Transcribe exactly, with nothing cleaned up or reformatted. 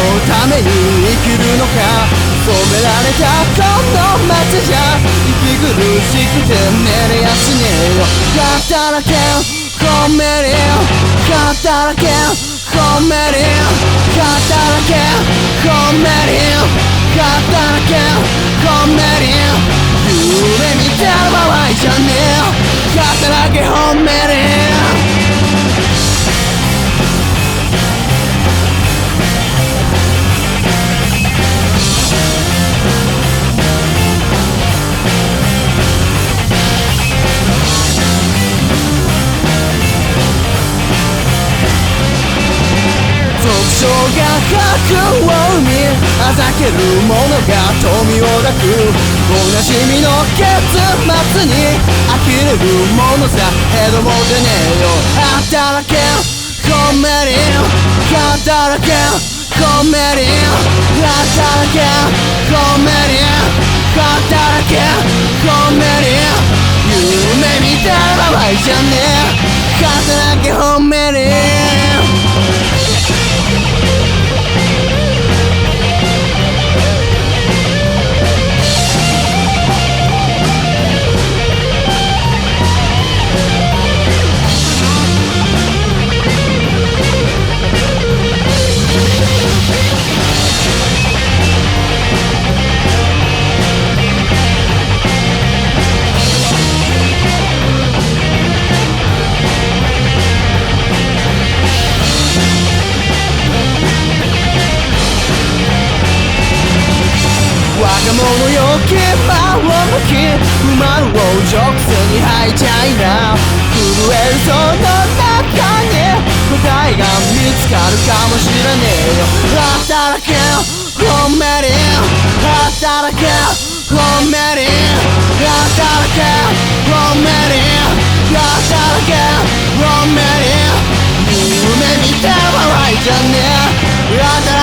ために生きるのか。染められたこの街じゃ息苦しくて寝れやしねえよ。働けコメディ働けコメディ働けコメディ働けコメディ夢見てる場合じゃねえ。働けコメディ情が白王にあざける者が富を抱く。おなじみの結末に呆れる者さへども出ねえよ。働けコメディ働けコメディ働けコメディ働けコメディ夢見てる場合じゃねえ。働けコメディ若者よ牙を向き不満を直線に吐いちゃいな。震えるその中に答えが見つかるかもしれねえよ。働けコメディ働けコメディ働けコメディ働けコメディ夢見てる場合じゃねえ。